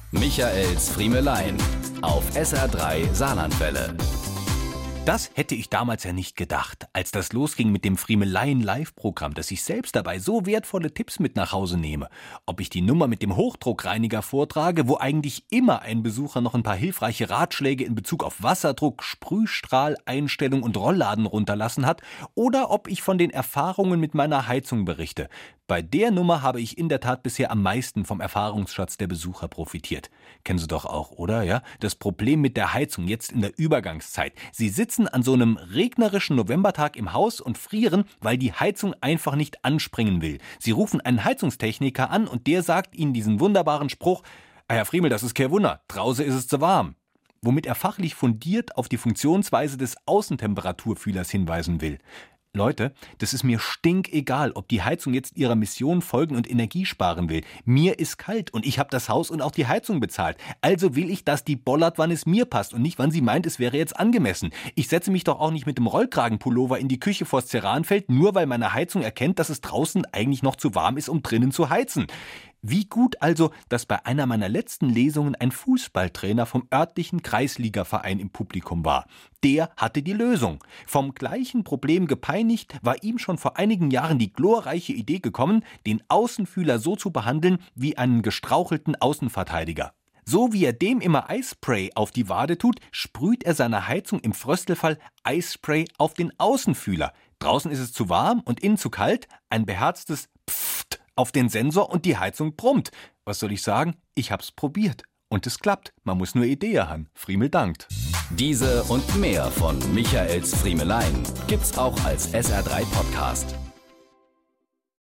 Michaels Friemelein auf SR3 Saarlandwelle. Das hätte ich damals ja nicht gedacht, als das losging mit dem Friemelein-Live-Programm, dass ich selbst dabei so wertvolle Tipps mit nach Hause nehme. Ob ich die Nummer mit dem Hochdruckreiniger vortrage, wo eigentlich immer ein Besucher noch ein paar hilfreiche Ratschläge in Bezug auf Wasserdruck, Sprühstrahleinstellung und Rollladen runterlassen hat, oder ob ich von den Erfahrungen mit meiner Heizung berichte. Bei der Nummer habe ich in der Tat bisher am meisten vom Erfahrungsschatz der Besucher profitiert. Kennen Sie doch auch, oder? Ja? Das Problem mit der Heizung jetzt in der Übergangszeit. Sie sitzen an so einem regnerischen Novembertag im Haus und frieren, weil die Heizung einfach nicht anspringen will. Sie rufen einen Heizungstechniker an und der sagt Ihnen diesen wunderbaren Spruch: Herr Friemel, das ist kein Wunder, draußen ist es zu warm. Womit er fachlich fundiert auf die Funktionsweise des Außentemperaturfühlers hinweisen will. Leute, das ist mir stinkegal, ob die Heizung jetzt ihrer Mission folgen und Energie sparen will. Mir ist kalt und ich habe das Haus und auch die Heizung bezahlt. Also will ich, dass die bollert, wann es mir passt und nicht, wann sie meint, es wäre jetzt angemessen. Ich setze mich doch auch nicht mit dem Rollkragenpullover in die Küche vors Ceranfeld, nur weil meine Heizung erkennt, dass es draußen eigentlich noch zu warm ist, um drinnen zu heizen. Wie gut also, dass bei einer meiner letzten Lesungen ein Fußballtrainer vom örtlichen Kreisligaverein im Publikum war. Der hatte die Lösung. Vom gleichen Problem gepeinigt, war ihm schon vor einigen Jahren die glorreiche Idee gekommen, den Außenfühler so zu behandeln wie einen gestrauchelten Außenverteidiger. So wie er dem immer Eisspray auf die Wade tut, sprüht er seiner Heizung im Fröstelfall Eisspray auf den Außenfühler. Draußen ist es zu warm und innen zu kalt, ein beherztes Pfft auf den Sensor und die Heizung brummt. Was soll ich sagen? Ich hab's probiert. Und es klappt. Man muss nur Idee haben. Friemel dankt. Diese und mehr von Michaels Friemelein gibt's auch als SR3 Podcast.